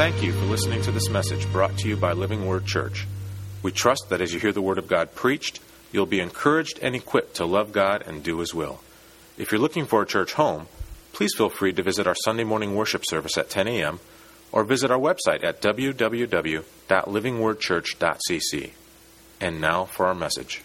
Thank you for listening to this message brought to you by Living Word Church. We trust that as you hear the Word of God preached, you'll be encouraged and equipped to love God and do His will. If you're looking for a church home, please feel free to visit our Sunday morning worship service at 10 a.m. or visit our website at www.livingwordchurch.cc. And now for our message.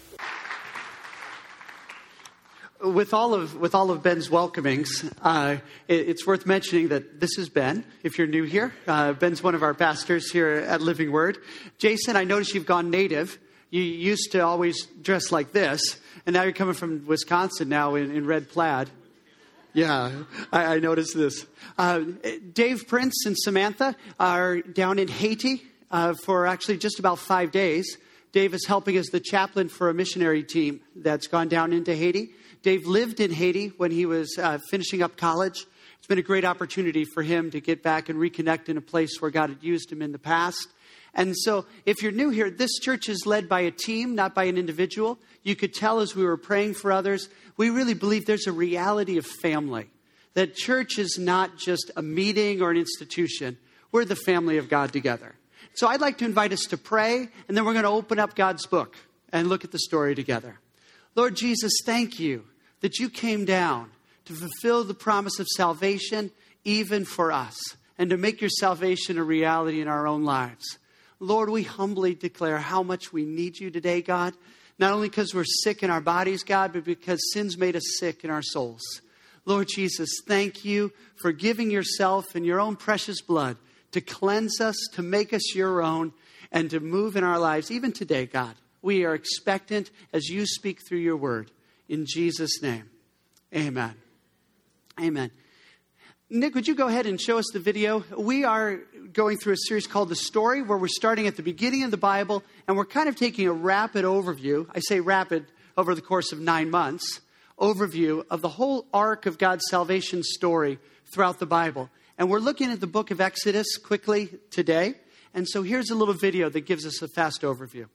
With all of Ben's welcomings, it's worth mentioning that this is Ben, if you're new here. Ben's one of our pastors here at Living Word. Jason, I noticed you've gone native. You used to always dress like this, and now you're coming from Wisconsin now in red plaid. Yeah, I noticed this. Dave, Prince, and Samantha are down in Haiti for actually just about 5 days. Dave is helping as the chaplain for a missionary team that's gone down into Haiti. Dave lived in Haiti when he was finishing up college. It's been a great opportunity for him to get back and reconnect in a place where God had used him in the past. And so if you're new here, this church is led by a team, not by an individual. You could tell as we were praying for others, we really believe there's a reality of family. That church is not just a meeting or an institution. We're the family of God together. So I'd like to invite us to pray, and then we're going to open up God's book and look at the story together. Lord Jesus, thank you that you came down to fulfill the promise of salvation even for us and to make your salvation a reality in our own lives. Lord, we humbly declare how much we need you today, God, not only because we're sick in our bodies, God, but because sin's made us sick in our souls. Lord Jesus, thank you for giving yourself and your own precious blood to cleanse us, to make us your own, and to move in our lives. Even today, God, we are expectant as you speak through your word. In Jesus' name, amen. Amen. Nick, would you go ahead and show us the video? We are going through a series called The Story, where we're starting at the beginning of the Bible, and we're kind of taking a rapid overview. I say rapid over the course of 9 months, overview of the whole arc of God's salvation story throughout the Bible. And we're looking at the book of Exodus quickly today. And so here's a little video that gives us a fast overview.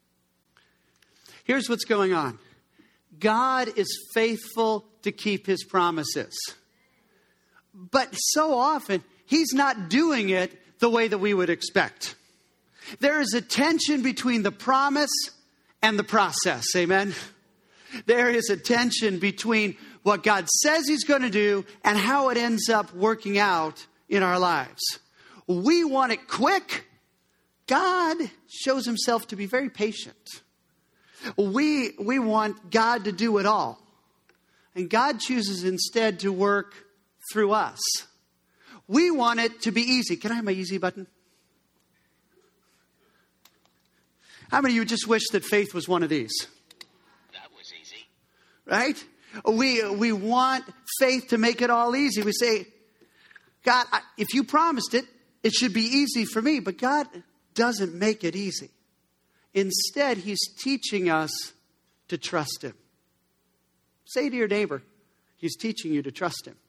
Here's what's going on. God is faithful to keep his promises. But so often, he's not doing it the way that we would expect. There is a tension between the promise and the process. Amen? There is a tension between what God says he's going to do and how it ends up working out in our lives. We want it quick. God shows himself to be very patient. We want God to do it all. And God chooses instead to work through us. We want it to be easy. Can I have my easy button? How many of you just wish that faith was one of these? That was easy. Right? We want faith to make it all easy. We say, God, if you promised it, it should be easy for me. But God doesn't make it easy. Instead, he's teaching us to trust him. Say to your neighbor, he's teaching you to trust him.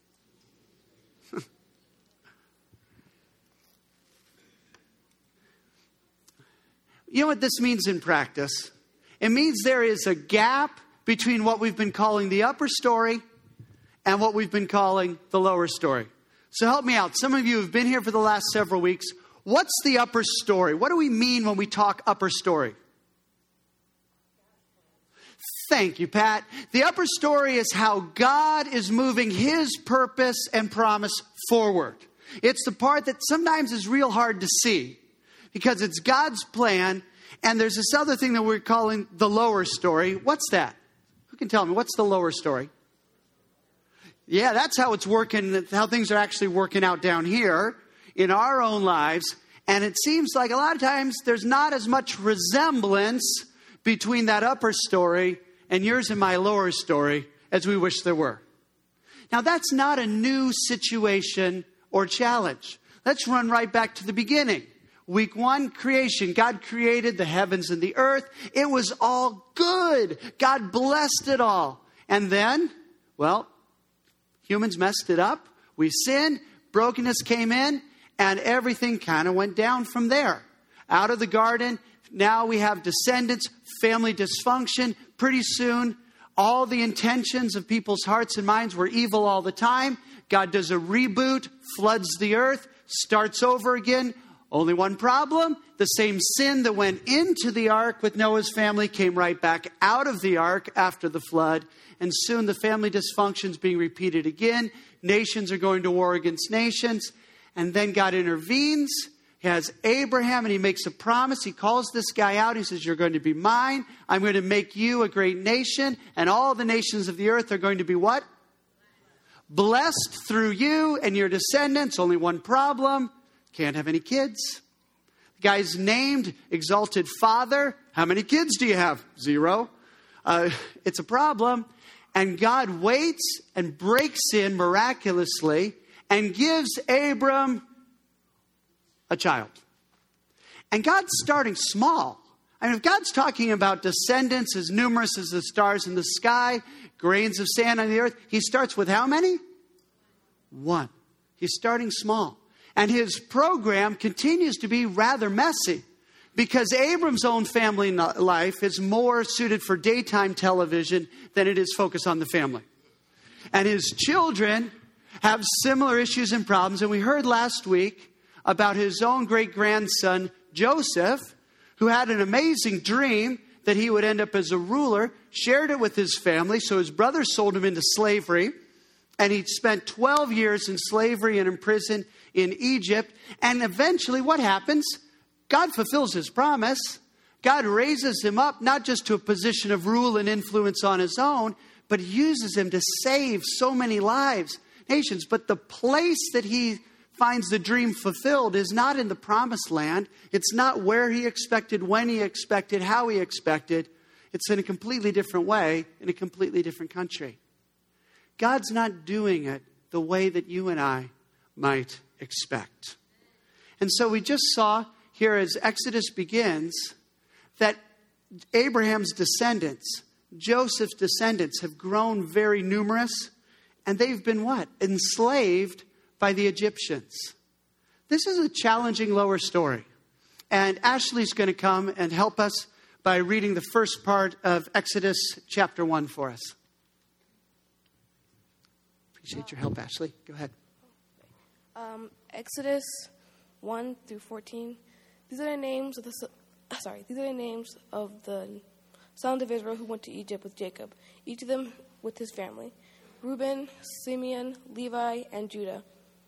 You know what this means in practice? It means there is a gap between what we've been calling the upper story and what we've been calling the lower story. So help me out. Some of you have been here for the last several weeks. What's the upper story? What do we mean when we talk upper story? Thank you, Pat. The upper story is how God is moving his purpose and promise forward. It's the part that sometimes is real hard to see because it's God's plan. And there's this other thing that we're calling the lower story. What's that? Who can tell me? What's the lower story? Yeah, that's how it's working, how things are actually working out down here in our own lives. And it seems like a lot of times there's not as much resemblance between that upper story and yours and my lower story as we wish there were. Now, that's not a new situation or challenge. Let's run right back to the beginning. Week 1, creation. God created the heavens and the earth. It was all good. God blessed it all. And then, well, humans messed it up. We sinned. Brokenness came in. And everything kind of went down from there. Out of the garden, now we have descendants, family dysfunction. Pretty soon, all the intentions of people's hearts and minds were evil all the time. God does a reboot, floods the earth, starts over again. Only one problem. The same sin that went into the ark with Noah's family came right back out of the ark after the flood. And soon the family dysfunction is being repeated again. Nations are going to war against nations. And then God intervenes. He has Abraham and he makes a promise. He calls this guy out. He says, you're going to be mine. I'm going to make you a great nation. And all the nations of the earth are going to be what? Blessed through you and your descendants. Only one problem. Can't have any kids. The guy's named Exalted Father. How many kids do you have? 0. It's a problem. And God waits and breaks in miraculously and gives Abram a child. And God's starting small. I mean, if God's talking about descendants as numerous as the stars in the sky, grains of sand on the earth, he starts with how many? 1. He's starting small. And his program continues to be rather messy because Abram's own family life is more suited for daytime television than it is focused on the family. And his children have similar issues and problems. And we heard last week about his own great-grandson, Joseph, who had an amazing dream that he would end up as a ruler, shared it with his family, so his brothers sold him into slavery. And he spent 12 years in slavery and in prison in Egypt. And eventually what happens? God fulfills his promise. God raises him up, not just to a position of rule and influence on his own, but uses him to save so many lives, nations. But the place that he finds the dream fulfilled is not in the promised land. It's not where he expected, when he expected, how he expected. It's in a completely different way, in a completely different country. God's not doing it the way that you and I might expect. And so we just saw here as Exodus begins that Abraham's descendants, Joseph's descendants have grown very numerous. And they've been what? Enslaved by the Egyptians. This is a challenging lower story. And Ashley's going to come and help us by reading the first part of Exodus chapter 1 for us. Appreciate your help, Ashley. Go ahead. Exodus 1 through 14. These are the names of the sons of Israel who went to Egypt with Jacob, each of them with his family: Reuben, Simeon, Levi, and Judah.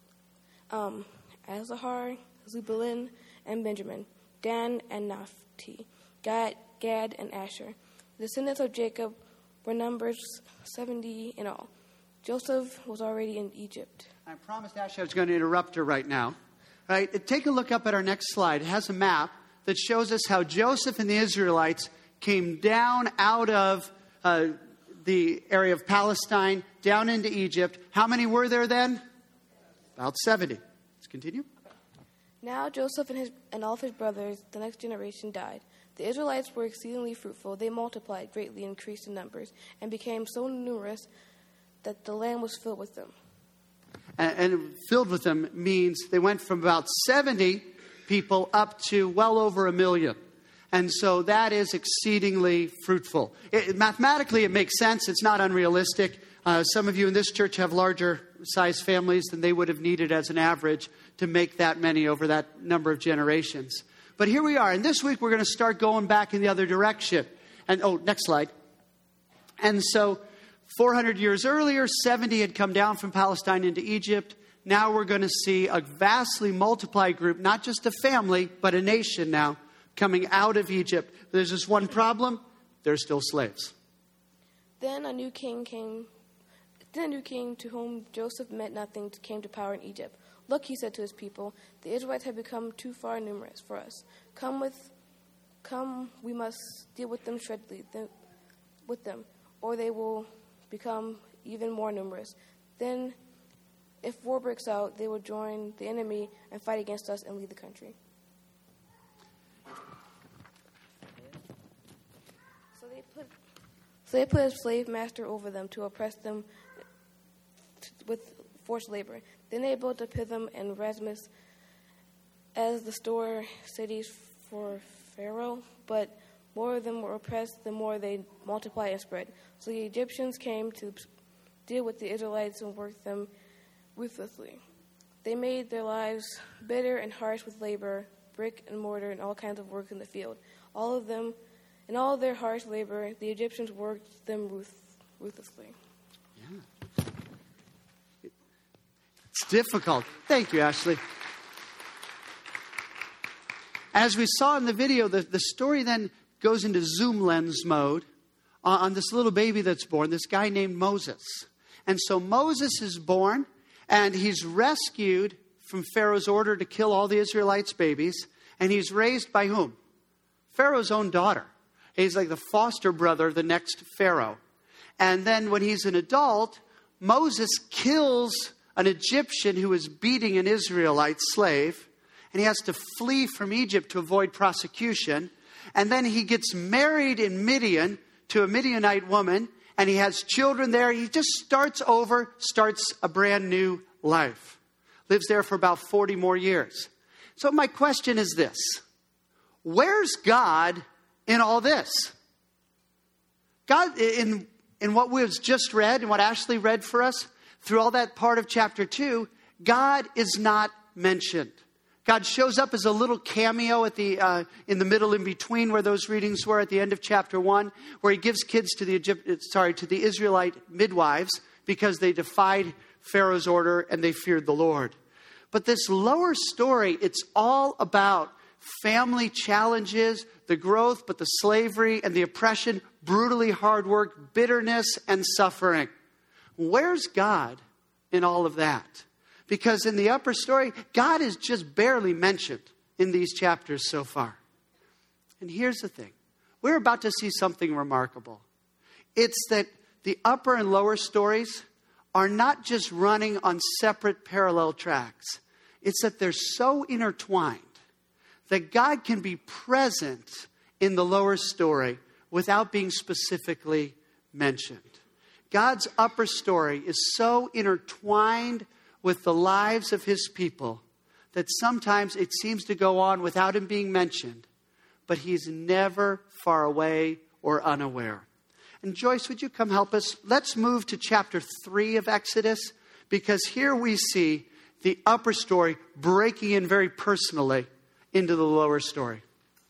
Issachar, Zebulun, and Benjamin, Dan and Naphtali, Gad, and Asher. The descendants of Jacob were numbers 70 in all. Joseph was already in Egypt. I promised Ashley I was going to interrupt her right now. Right? Take a look up at our next slide. It has a map that shows us how Joseph and the Israelites came down out of the area of Palestine, down into Egypt. How many were there then? About 70. Let's continue. Now Joseph and all of his brothers, the next generation, died. The Israelites were exceedingly fruitful. They multiplied greatly, increased in numbers, and became so numerous that the land was filled with them. And filled with them means they went from about 70 people up to well over 1 million. And so that is exceedingly fruitful. Mathematically, it makes sense. It's not unrealistic. Some of you in this church have larger size families than they would have needed as an average to make that many over that number of generations. But here we are. And this week, we're going to start going back in the other direction. And, next slide. And so 400 years earlier, 70 had come down from Palestine into Egypt. Now we're going to see a vastly multiplied group, not just a family, but a nation now, coming out of Egypt. There's just one problem. They're still slaves. Then a new king to whom Joseph meant nothing came to power in Egypt. Look, he said to his people, the Israelites have become too far numerous for us. Come, we must deal with them or they will become even more numerous. Then, if war breaks out, they will join the enemy and fight against us and leave the country. So they put a slave master over them to oppress them with forced labor. Then they built a Pithom and Ramses as the store cities for Pharaoh, but more of them were oppressed, the more they multiplied and spread. So the Egyptians came to deal with the Israelites and worked them ruthlessly. They made their lives bitter and harsh with labor, brick and mortar, and all kinds of work in the field. All of them, in all their harsh labor, the Egyptians worked them ruthlessly. Yeah. It's difficult. Thank you, Ashley. As we saw in the video, the story then goes into zoom lens mode on this little baby that's born, this guy named Moses. And so Moses is born, and he's rescued from Pharaoh's order to kill all the Israelites' babies. And he's raised by whom? Pharaoh's own daughter. He's like the foster brother of the next Pharaoh. And then when he's an adult, Moses kills an Egyptian who is beating an Israelite slave. And he has to flee from Egypt to avoid prosecution. And then he gets married in Midian to a Midianite woman. And he has children there. He just starts a brand new life. Lives there for about 40 more years. So my question is this. Where's God in all this? God, in what was just read and what Ashley read for us, through all that part of chapter 2, God is not mentioned. God shows up as a little cameo at in the middle, in between where those readings were at the end of chapter 1, where he gives kids to the Israelite midwives because they defied Pharaoh's order and they feared the Lord. But this lower story, it's all about family challenges, the growth, but the slavery and the oppression, brutally hard work, bitterness and suffering. Where's God in all of that? Because in the upper story, God is just barely mentioned in these chapters so far. And here's the thing. We're about to see something remarkable. It's that the upper and lower stories are not just running on separate parallel tracks. It's that they're so intertwined that God can be present in the lower story without being specifically mentioned. God's upper story is so intertwined with the lives of his people that sometimes it seems to go on without him being mentioned, but he's never far away or unaware. And Joyce, would you come help us? Let's move to chapter 3 of Exodus, because here we see the upper story breaking in very personally into the lower story.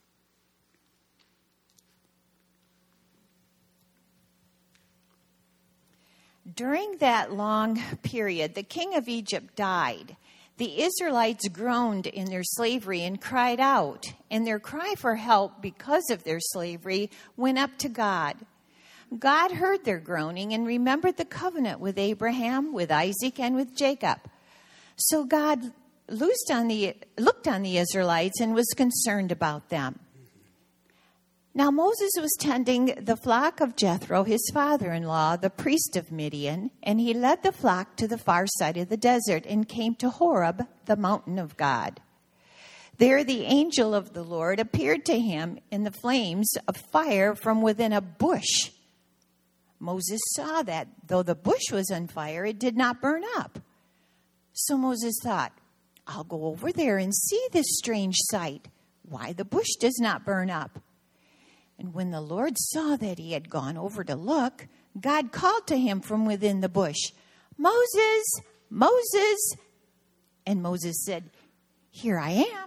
During that long period, the king of Egypt died. The Israelites groaned in their slavery and cried out, and their cry for help because of their slavery went up to God. God heard their groaning and remembered the covenant with Abraham, with Isaac, and with Jacob. So God looked on the Israelites and was concerned about them. Now Moses was tending the flock of Jethro, his father-in-law, the priest of Midian, and he led the flock to the far side of the desert and came to Horeb, the mountain of God. There the angel of the Lord appeared to him in the flames of fire from within a bush. Moses saw that though the bush was on fire, it did not burn up. So Moses thought, I'll go over there and see this strange sight, why the bush does not burn up. And when the Lord saw that he had gone over to look, God called to him from within the bush, Moses, Moses. And Moses said, Here I am.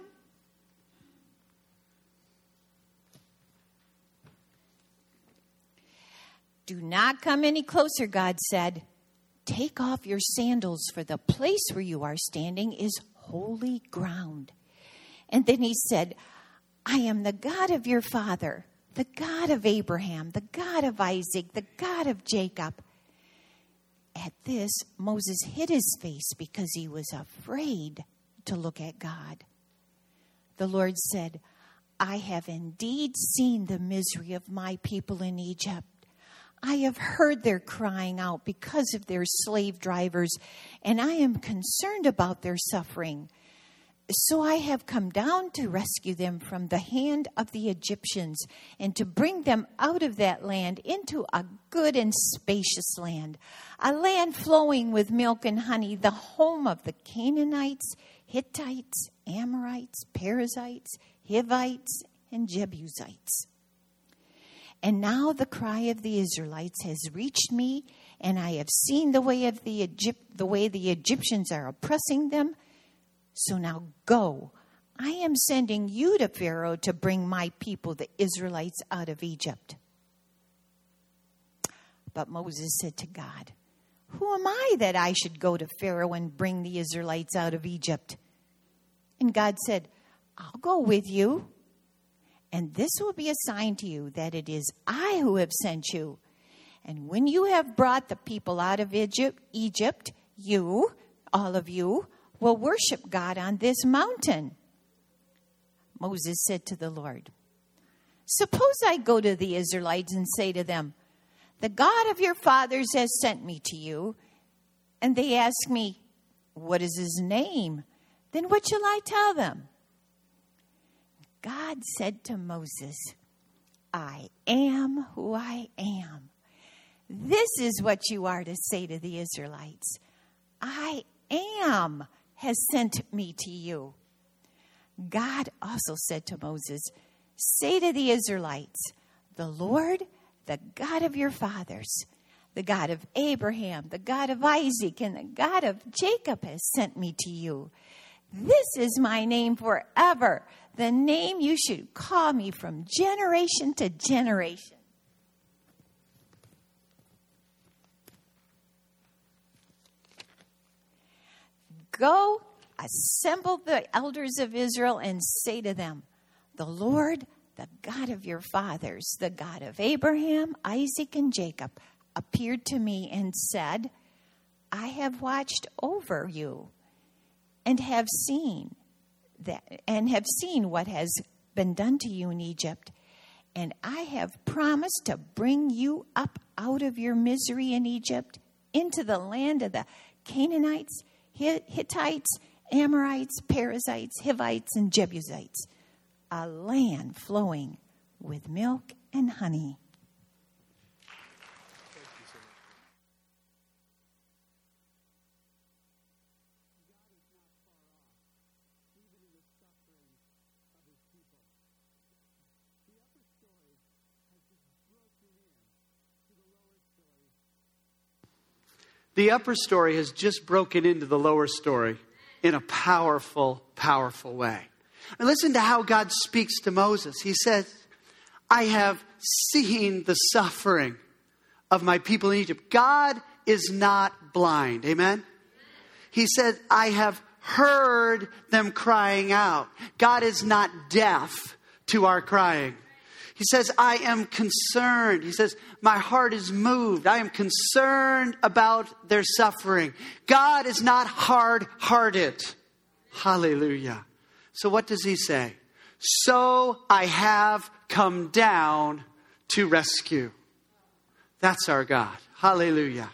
Do not come any closer, God said. Take off your sandals, for the place where you are standing is holy ground. And then he said, I am the God of your father, the God of Abraham, the God of Isaac, the God of Jacob. At this, Moses hid his face because he was afraid to look at God. The Lord said, I have indeed seen the misery of my people in Egypt. I have heard their crying out because of their slave drivers, and I am concerned about their suffering. So I have come down to rescue them from the hand of the Egyptians and to bring them out of that land into a good and spacious land, a land flowing with milk and honey, the home of the Canaanites, Hittites, Amorites, Perizzites, Hivites, and Jebusites. And now the cry of the Israelites has reached me, and I have seen the way the Egyptians are oppressing them. So now go. I am sending you to Pharaoh to bring my people, the Israelites, out of Egypt." But Moses said to God, "Who am I that I should go to Pharaoh and bring the Israelites out of Egypt?" And God said, "I'll go with you. And this will be a sign to you that it is I who have sent you. And when you have brought the people out of Egypt, you, all of you, will worship God on this mountain." Moses said to the Lord, "Suppose I go to the Israelites and say to them, 'The God of your fathers has sent me to you.' And they ask me, 'What is his name?' Then what shall I tell them?" God said to Moses, "I am who I am. This is what you are to say to the Israelites. I am has sent me to you." God also said to Moses, "Say to the Israelites, 'The Lord, the God of your fathers, the God of Abraham, the God of Isaac, and the God of Jacob has sent me to you. This is my name forever, the name you should call me from generation to generation." Go, assemble the elders of Israel and say to them, "The Lord, the God of your fathers, the God of Abraham, Isaac, and Jacob, appeared to me and said, 'I have watched over you and have seen what has been done to you in Egypt. And I have promised to bring you up out of your misery in Egypt into the land of the Canaanites, Hittites, Amorites, Perizzites, Hivites, and Jebusites, a land flowing with milk and honey.'" The upper story has just broken into the lower story in a powerful, powerful way. And listen to how God speaks to Moses. He says, "I have seen the suffering of my people in Egypt." God is not blind. Amen? He said, "I have heard them crying out." God is not deaf to our crying. He says, "I am concerned." He says, "My heart is moved. I am concerned about their suffering." God is not hard-hearted. Hallelujah. So what does he say? "So I have come down to rescue." That's our God. Hallelujah.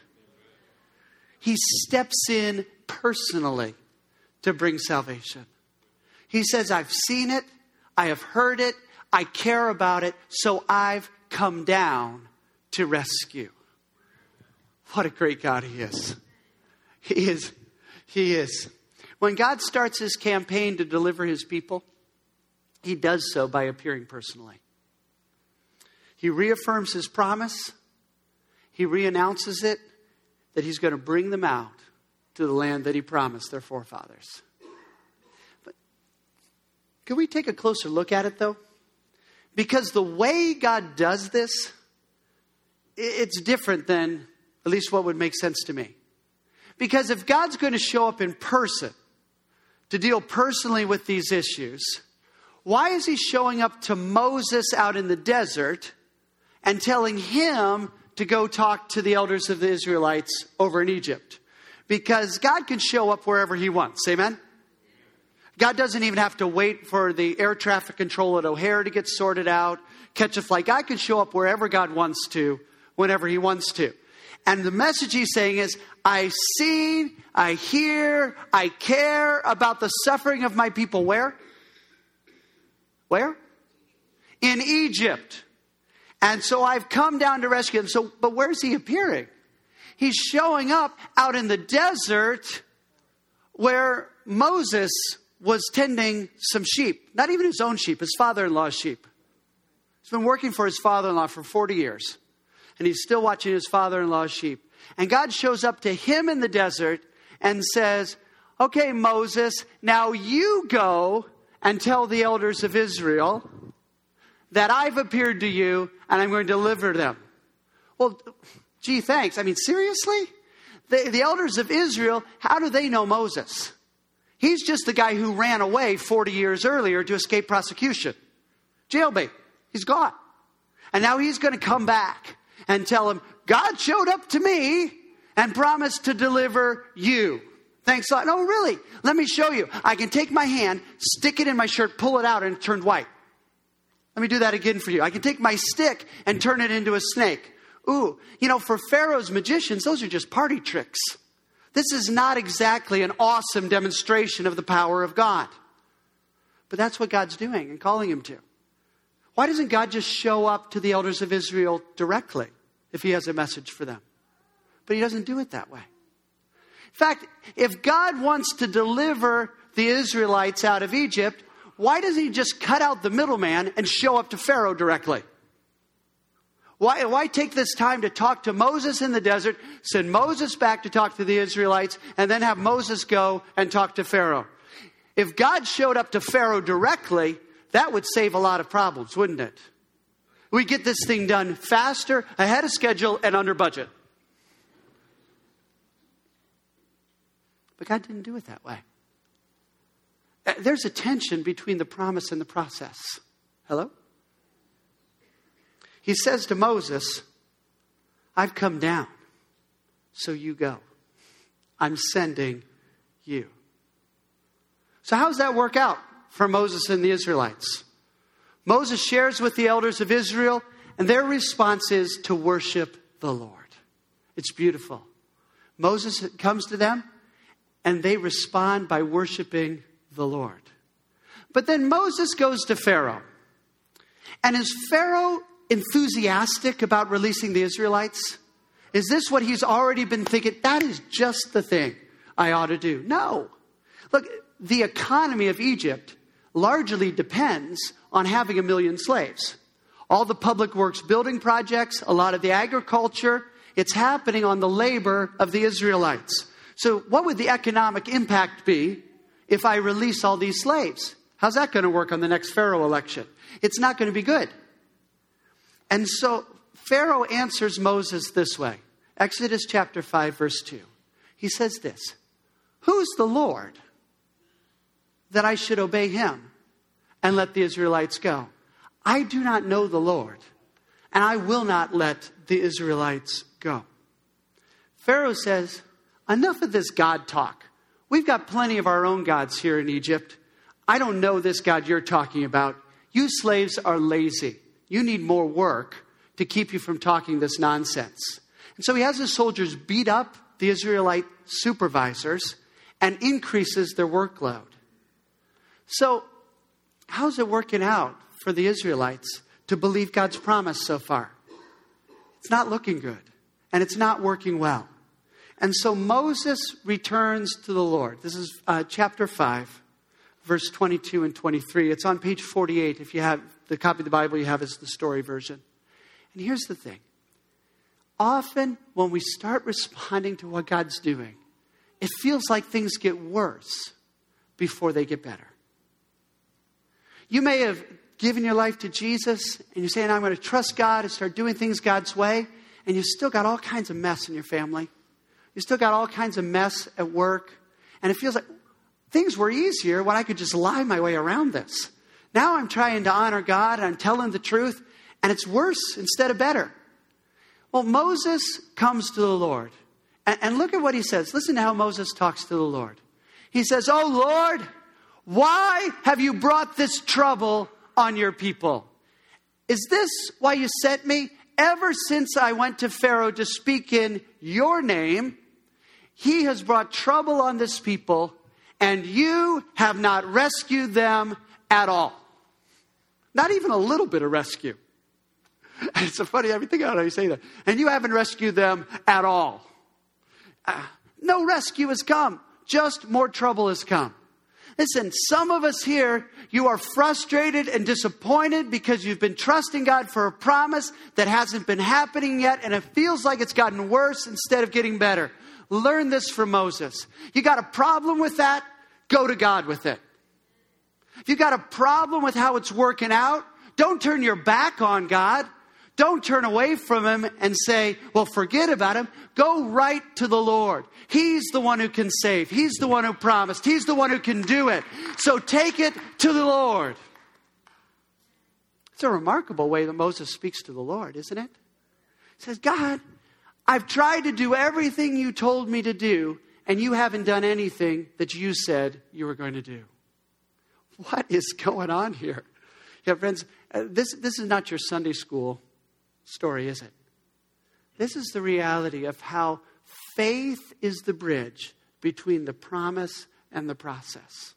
He steps in personally to bring salvation. He says, "I've seen it. I have heard it. I care about it, so I've come down to rescue." What a great God he is. He is. He is. When God starts his campaign to deliver his people, he does so by appearing personally. He reaffirms his promise. He reannounces it, that he's going to bring them out to the land that he promised their forefathers. But can we take a closer look at it, though? Because the way God does this, it's different than at least what would make sense to me. Because if God's going to show up in person to deal personally with these issues, why is he showing up to Moses out in the desert and telling him to go talk to the elders of the Israelites over in Egypt? Because God can show up wherever he wants. Amen? God doesn't even have to wait for the air traffic control at O'Hare to get sorted out, catch a flight. God can show up wherever God wants to, whenever he wants to. And the message he's saying is, I see, I hear, I care about the suffering of my people. Where? Where? In Egypt. And so I've come down to rescue them. So, but where's he appearing? He's showing up out in the desert where Moses was tending some sheep. Not even his own sheep, his father-in-law's sheep. He's been working for his father-in-law for 40 years. And he's still watching his father-in-law's sheep. And God shows up to him in the desert and says, okay, Moses, now you go and tell the elders of Israel that I've appeared to you and I'm going to deliver them. Well, gee, thanks. I mean, seriously? The elders of Israel, how do they know Moses? He's just the guy who ran away 40 years earlier to escape prosecution. Jailbait. He's gone. And now he's going to come back and tell him, God showed up to me and promised to deliver you. Thanks a lot. No, really. Let me show you. I can take my hand, stick it in my shirt, pull it out, and it turned white. Let me do that again for you. I can take my stick and turn it into a snake. Ooh, for Pharaoh's magicians, those are just party tricks. This is not exactly an awesome demonstration of the power of God. But that's what God's doing and calling him to. Why doesn't God just show up to the elders of Israel directly if he has a message for them? But he doesn't do it that way. In fact, if God wants to deliver the Israelites out of Egypt, why doesn't he just cut out the middleman and show up to Pharaoh directly? Why take this time to talk to Moses in the desert, send Moses back to talk to the Israelites, and then have Moses go and talk to Pharaoh? If God showed up to Pharaoh directly, that would save a lot of problems, wouldn't it? We get this thing done faster, ahead of schedule, and under budget. But God didn't do it that way. There's a tension between the promise and the process. Hello? He says to Moses, I've come down, so you go. I'm sending you. So how does that work out for Moses and the Israelites? Moses shares with the elders of Israel, and their response is to worship the Lord. It's beautiful. Moses comes to them, and they respond by worshiping the Lord. But then Moses goes to Pharaoh. And is Pharaoh enthusiastic about releasing the Israelites? Is this what he's already been thinking? That is just the thing I ought to do. No. Look, the economy of Egypt largely depends on having 1 million slaves. All the public works building projects, a lot of the agriculture, it's happening on the labor of the Israelites. So what would the economic impact be if I release all these slaves? How's that going to work on the next Pharaoh election? It's not going to be good. And so Pharaoh answers Moses this way. Exodus chapter 5, verse 2. He says this, who's the Lord that I should obey him and let the Israelites go? I do not know the Lord, and I will not let the Israelites go. Pharaoh says, enough of this God talk. We've got plenty of our own gods here in Egypt. I don't know this God you're talking about. You slaves are lazy. You need more work to keep you from talking this nonsense. And so he has his soldiers beat up the Israelite supervisors and increases their workload. So how's it working out for the Israelites to believe God's promise so far? It's not looking good, and it's not working well. And so Moses returns to the Lord. This is chapter 5, verse 22 and 23. It's on page 48. If you have the copy of the Bible you have is the story version. And here's the thing. Often when we start responding to what God's doing, it feels like things get worse before they get better. You may have given your life to Jesus and you're saying, I'm going to trust God and start doing things God's way. And you've still got all kinds of mess in your family. You still got all kinds of mess at work. And it feels like things were easier when I could just lie my way around this. Now I'm trying to honor God and I'm telling the truth, and it's worse instead of better. Well, Moses comes to the Lord. And look at what he says. Listen to how Moses talks to the Lord. He says, oh Lord, why have you brought this trouble on your people? Is this why you sent me? Ever since I went to Pharaoh to speak in your name, he has brought trouble on this people, and you have not rescued them at all. Not even a little bit of rescue. It's so funny, everything out how you say that. And you haven't rescued them at all. No rescue has come. Just more trouble has come. Listen, some of us here, you are frustrated and disappointed because you've been trusting God for a promise that hasn't been happening yet, and it feels like it's gotten worse instead of getting better. Learn this from Moses. You got a problem with that? Go to God with it. If you got a problem with how it's working out, don't turn your back on God. Don't turn away from Him and say, well, forget about Him. Go right to the Lord. He's the one who can save. He's the one who promised. He's the one who can do it. So take it to the Lord. It's a remarkable way that Moses speaks to the Lord, isn't it? He says, God, I've tried to do everything you told me to do, and you haven't done anything that you said you were going to do. What is going on here? Yeah, friends, this is not your Sunday school story, is it? This is the reality of how faith is the bridge between the promise and the process.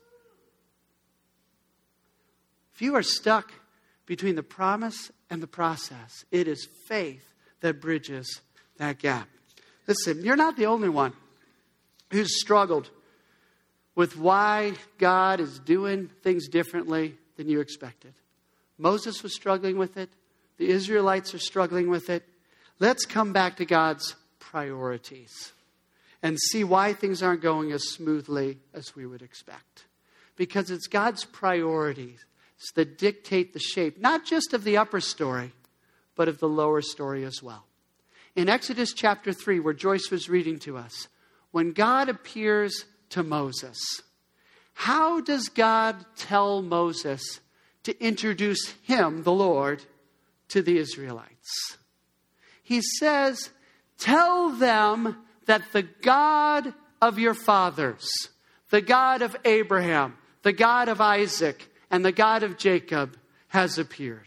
If you are stuck between the promise and the process, it is faith that bridges that gap. Listen, you're not the only one who's struggled with why God is doing things differently than you expected. Moses was struggling with it. The Israelites are struggling with it. Let's come back to God's priorities and see why things aren't going as smoothly as we would expect. Because it's God's priorities that dictate the shape, not just of the upper story, but of the lower story as well. In Exodus chapter 3, where Joyce was reading to us, when God appears to Moses, how does God tell Moses to introduce him, the Lord, to the Israelites? He says, tell them that the God of your fathers, the God of Abraham, the God of Isaac, and the God of Jacob has appeared.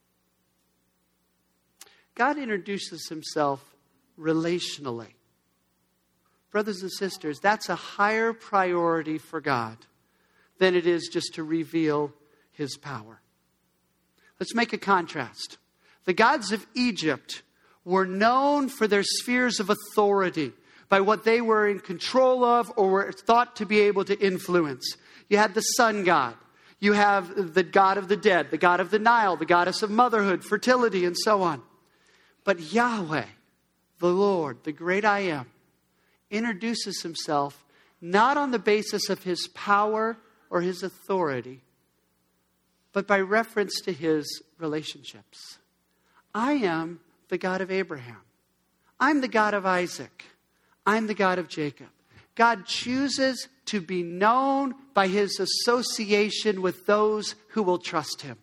God introduces himself relationally. Brothers and sisters, that's a higher priority for God than it is just to reveal his power. Let's make a contrast. The gods of Egypt were known for their spheres of authority, by what they were in control of or were thought to be able to influence. You had the sun god. You have the god of the dead, the god of the Nile, the goddess of motherhood, fertility, and so on. But Yahweh, the Lord, the great I Am, introduces himself not on the basis of his power or his authority, but by reference to his relationships. I am the God of Abraham. I'm the God of Isaac. I'm the God of Jacob. God chooses to be known by his association with those who will trust him.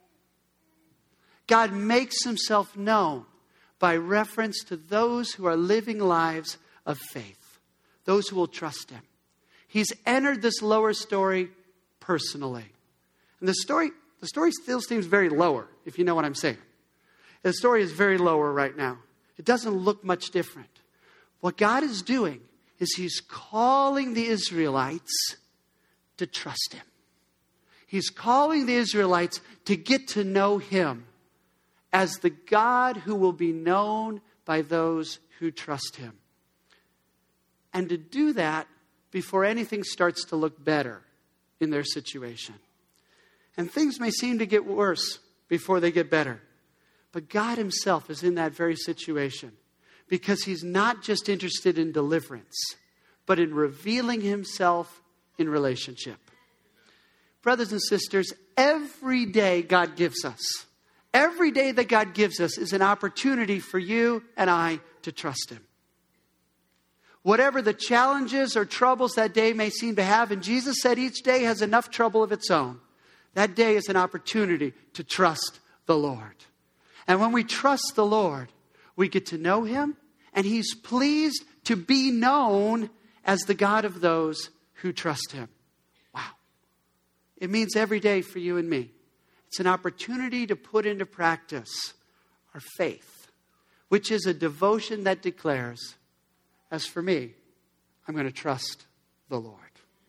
God makes himself known by reference to those who are living lives of faith, those who will trust him. He's entered this lower story personally. And the story still seems very lower, if you know what I'm saying. The story is very lower right now. It doesn't look much different. What God is doing is he's calling the Israelites to trust him. He's calling the Israelites to get to know him as the God who will be known by those who trust him. And to do that before anything starts to look better in their situation. And things may seem to get worse before they get better. But God himself is in that very situation because he's not just interested in deliverance, but in revealing himself in relationship. Brothers and sisters, every day God gives us, every day that God gives us is an opportunity for you and I to trust him. Whatever the challenges or troubles that day may seem to have, and Jesus said each day has enough trouble of its own, that day is an opportunity to trust the Lord. And when we trust the Lord, we get to know him, and he's pleased to be known as the God of those who trust him. Wow. It means every day for you and me. It's an opportunity to put into practice our faith, which is a devotion that declares, as for me, I'm going to trust the Lord.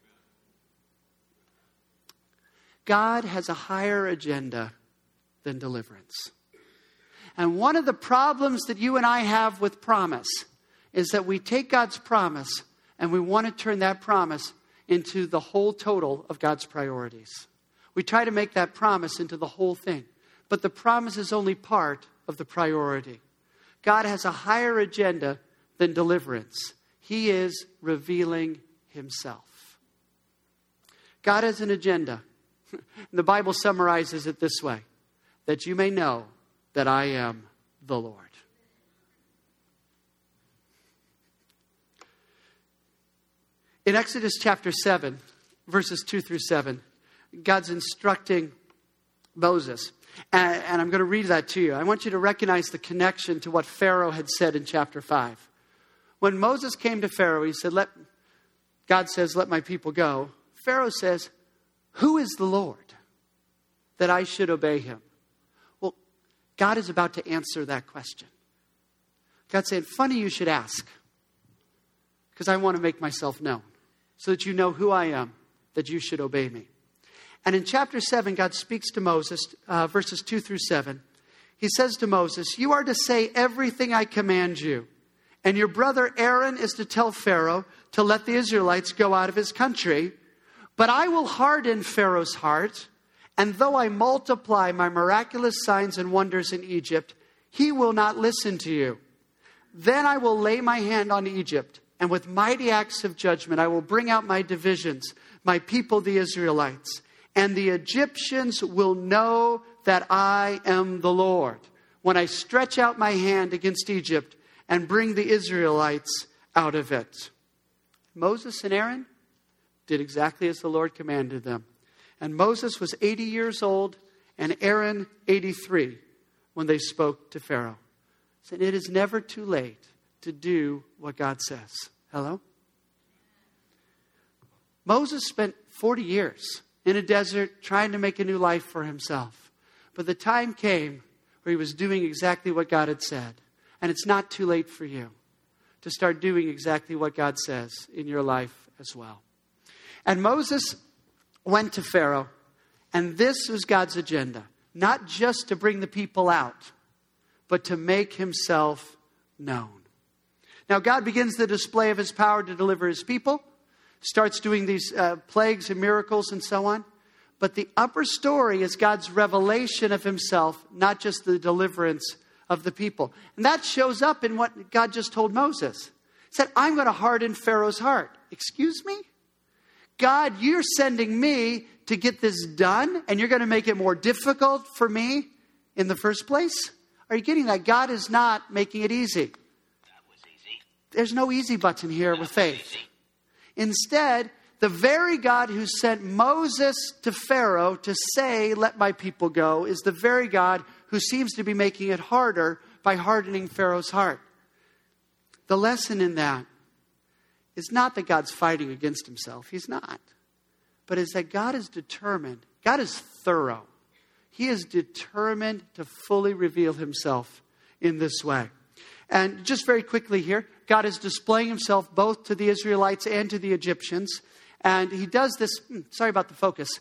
God has a higher agenda than deliverance. And one of the problems that you and I have with promise is that we take God's promise and we want to turn that promise into the whole total of God's priorities. We try to make that promise into the whole thing. But the promise is only part of the priority. God has a higher agenda than deliverance. He is revealing himself. God has an agenda. The Bible summarizes it this way: that you may know that I am the Lord. In Exodus chapter 7, verses 2 through 7, God's instructing Moses. And I'm going to read that to you. I want you to recognize the connection to what Pharaoh had said in chapter 5. When Moses came to Pharaoh, he said, God says, let my people go. Pharaoh says, who is the Lord that I should obey him? Well, God is about to answer that question. God's saying, funny you should ask, because I want to make myself known so that you know who I am, that you should obey me. And in chapter 7, God speaks to Moses, verses 2 through 7. He says to Moses, you are to say everything I command you. And your brother Aaron is to tell Pharaoh to let the Israelites go out of his country. But I will harden Pharaoh's heart. And though I multiply my miraculous signs and wonders in Egypt, he will not listen to you. Then I will lay my hand on Egypt. And with mighty acts of judgment, I will bring out my divisions, my people, the Israelites. And the Egyptians will know that I am the Lord when I stretch out my hand against Egypt and bring the Israelites out of it. Moses and Aaron did exactly as the Lord commanded them. And Moses was 80 years old and Aaron 83 when they spoke to Pharaoh. So it is never too late to do what God says. Hello? Moses spent 40 years in a desert trying to make a new life for himself. But the time came where he was doing exactly what God had said. And it's not too late for you to start doing exactly what God says in your life as well. And Moses went to Pharaoh, and this was God's agenda. Not just to bring the people out, but to make himself known. Now God begins the display of his power to deliver his people. Starts doing these plagues and miracles and so on. But the upper story is God's revelation of himself, not just the deliverance of the people. And that shows up in what God just told Moses. He said, I'm going to harden Pharaoh's heart. Excuse me? God, you're sending me to get this done, and you're going to make it more difficult for me in the first place? Are you getting that? God is not making it easy. That was easy. There's no easy button here with faith. Instead, the very God who sent Moses to Pharaoh to say, let my people go, is the very God who seems to be making it harder by hardening Pharaoh's heart. The lesson in that is not that God's fighting against himself. He's not. But is that God is determined. God is thorough. He is determined to fully reveal himself in this way. And just very quickly here, God is displaying himself both to the Israelites and to the Egyptians. And he does this, sorry about the focus.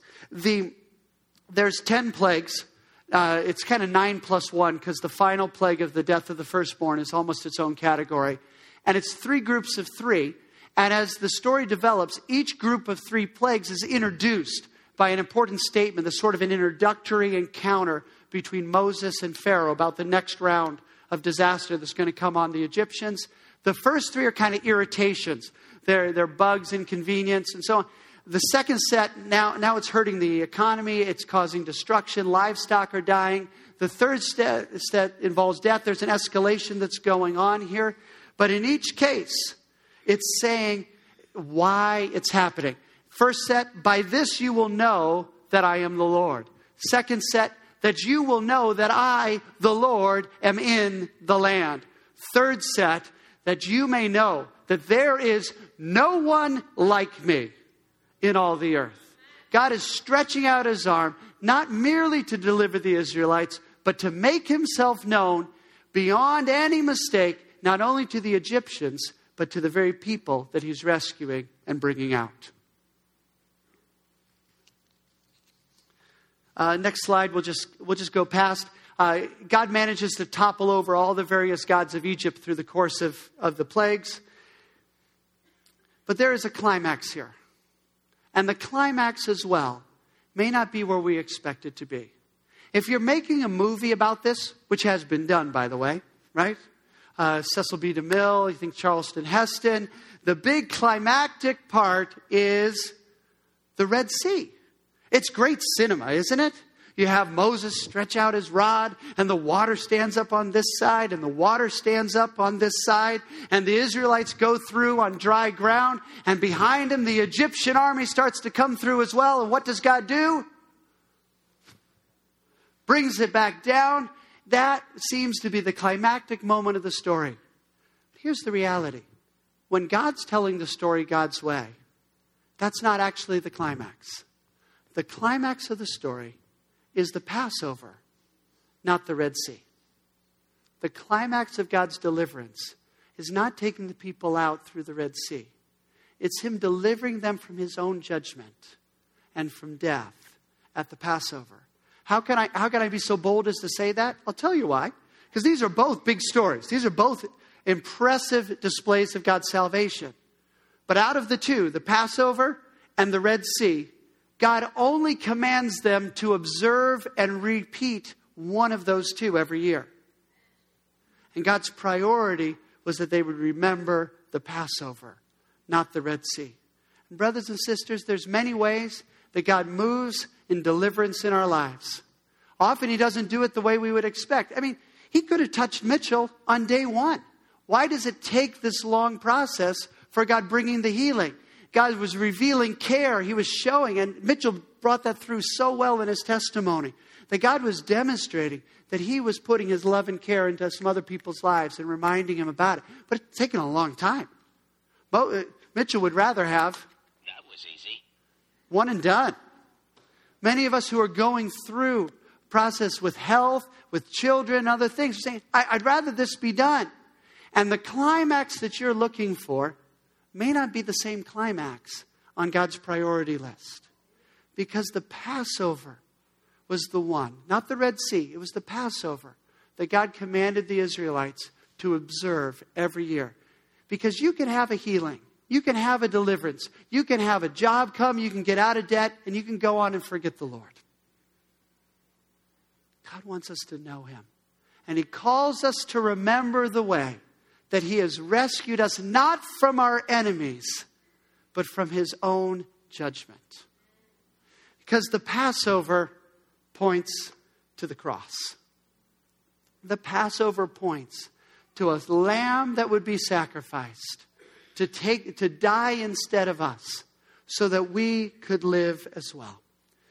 There's 10 plagues. It's kind of 9 plus 1 because the final plague of the death of the firstborn is almost its own category. And it's 3 groups of 3. And as the story develops, each group of 3 plagues is introduced by an important statement, the sort of an introductory encounter between Moses and Pharaoh about the next round of disaster that's going to come on the Egyptians. The first 3 are kind of irritations. They're bugs, inconvenience, and so on. The second set, now it's hurting the economy. It's causing destruction. Livestock are dying. The third set involves death. There's an escalation that's going on here. But in each case, it's saying why it's happening. First set, by this you will know that I am the Lord. Second set, that you will know that I, the Lord, am in the land. Third set, that you may know that there is no one like me in all the earth. God is stretching out his arm, not merely to deliver the Israelites, but to make himself known beyond any mistake, not only to the Egyptians, but to the very people that he's rescuing and bringing out. Next slide, we'll just go past. God manages to topple over all the various gods of Egypt through the course of the plagues. But there is a climax here. And the climax as well may not be where we expect it to be. If you're making a movie about this, which has been done, by the way, right? Cecil B. DeMille, you think Charleston Heston. The big climactic part is the Red Sea. It's great cinema, isn't it? You have Moses stretch out his rod, and the water stands up on this side, and the water stands up on this side, and the Israelites go through on dry ground, and behind him the Egyptian army starts to come through as well. And what does God do? Brings it back down. That seems to be the climactic moment of the story. Here's the reality. When God's telling the story God's way, that's not actually the climax. The climax of the story is the Passover, not the Red Sea. The climax of God's deliverance is not taking the people out through the Red Sea. It's Him delivering them from His own judgment and from death at the Passover. How can I be so bold as to say that? I'll tell you why. Because these are both big stories. These are both impressive displays of God's salvation. But out of the two, the Passover and the Red Sea, God only commands them to observe and repeat one of those two every year. And God's priority was that they would remember the Passover, not the Red Sea. And brothers and sisters, there's many ways that God moves in deliverance in our lives. Often He doesn't do it the way we would expect. I mean, He could have touched Mitchell on day one. Why does it take this long process for God bringing the healing? God was revealing care. He was showing, and Mitchell brought that through so well in his testimony, that God was demonstrating that He was putting His love and care into some other people's lives and reminding him about it. But it's taken a long time. Mitchell would rather have That was easy. one and done. Many of us who are going through process with health, with children, other things, saying, I'd rather this be done. And the climax that you're looking for may not be the same climax on God's priority list. Because the Passover was the one, not the Red Sea, it was the Passover that God commanded the Israelites to observe every year. Because you can have a healing, you can have a deliverance, you can have a job come, you can get out of debt, and you can go on and forget the Lord. God wants us to know Him. And He calls us to remember the way that He has rescued us not from our enemies, but from His own judgment. Because the Passover points to the cross. The Passover points to a lamb that would be sacrificed to die instead of us so that we could live as well.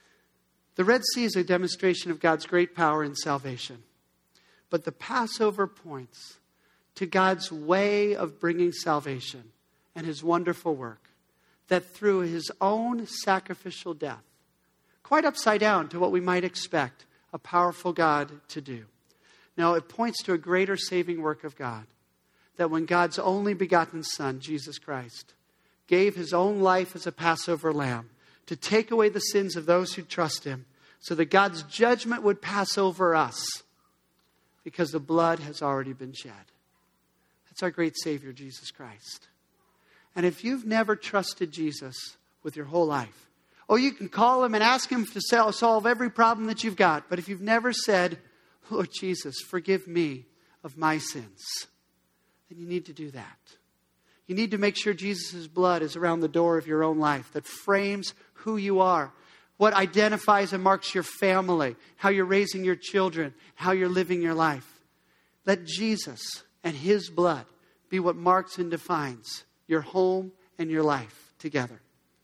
The Red Sea is a demonstration of God's great power in salvation. But the Passover points to God's way of bringing salvation and His wonderful work, that through His own sacrificial death, quite upside down to what we might expect a powerful God to do. Now, it points to a greater saving work of God, that when God's only begotten Son, Jesus Christ, gave His own life as a Passover lamb to take away the sins of those who trust Him, so that God's judgment would pass over us, because the blood has already been shed. That's our great Savior, Jesus Christ. And if you've never trusted Jesus with your whole life, you can call Him and ask Him to solve every problem that you've got. But if you've never said, Lord Jesus, forgive me of my sins, then you need to do that. You need to make sure Jesus' blood is around the door of your own life, that frames who you are, what identifies and marks your family, how you're raising your children, how you're living your life. Let Jesus and His blood be what marks and defines your home and your life together.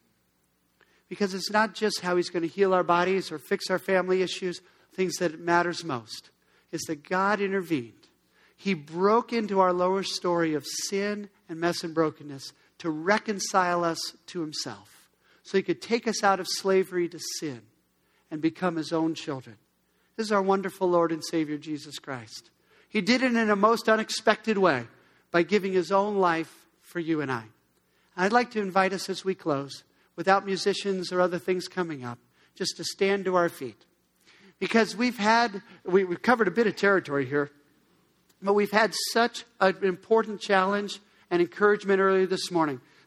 Because it's not just how He's going to heal our bodies or fix our family issues, things that matters most. It's that God intervened. He broke into our lower story of sin and mess and brokenness to reconcile us to Himself, so He could take us out of slavery to sin and become His own children. This is our wonderful Lord and Savior, Jesus Christ. He did it in a most unexpected way by giving His own life for you and I. I'd like to invite us as we close, without musicians or other things coming up, just to stand to our feet. Because we've covered a bit of territory here, but we've had such an important challenge and encouragement earlier this morning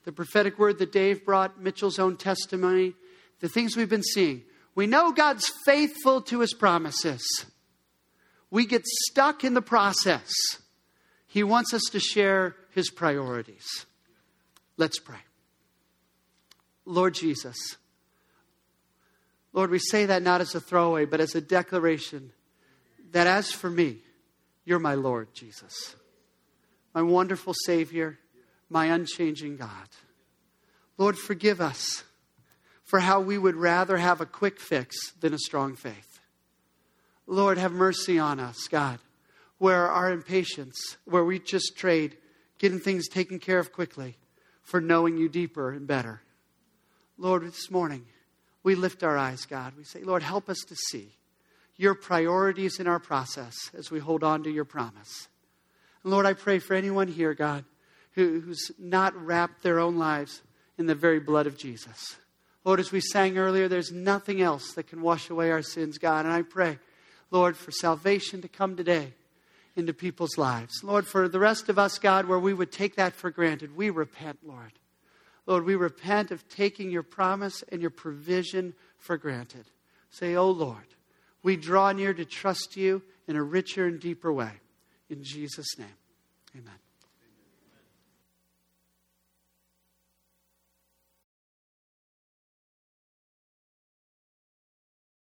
the prophetic word that Dave brought, Mitchell's own testimony, the things we've been seeing. We know God's faithful to his promises. We get stuck in the process. He wants us to share his priorities. Let's pray. Lord Jesus, Lord, we say that not as a throwaway, but as a declaration that as for me, you're my Lord, Jesus. My wonderful Savior, my unchanging God. Lord, forgive us for how we would rather have a quick fix than a strong faith. Lord, have mercy on us, God, where our impatience, where we just trade getting things taken care of quickly for knowing you deeper and better. Lord, this morning, we lift our eyes, God. We say, Lord, help us to see your priorities in our process as we hold on to your promise. And Lord, I pray for anyone here, God, who's not wrapped their own lives in the very blood of Jesus. Lord, as we sang earlier, there's nothing else that can wash away our sins, God. And I pray, Lord, for salvation to come today into people's lives. Lord, for the rest of us, God, where we would take that for granted, we repent, Lord. Lord, we repent of taking your promise and your provision for granted. Say, oh Lord, we draw near to trust you in a richer and deeper way. In Jesus' name, amen.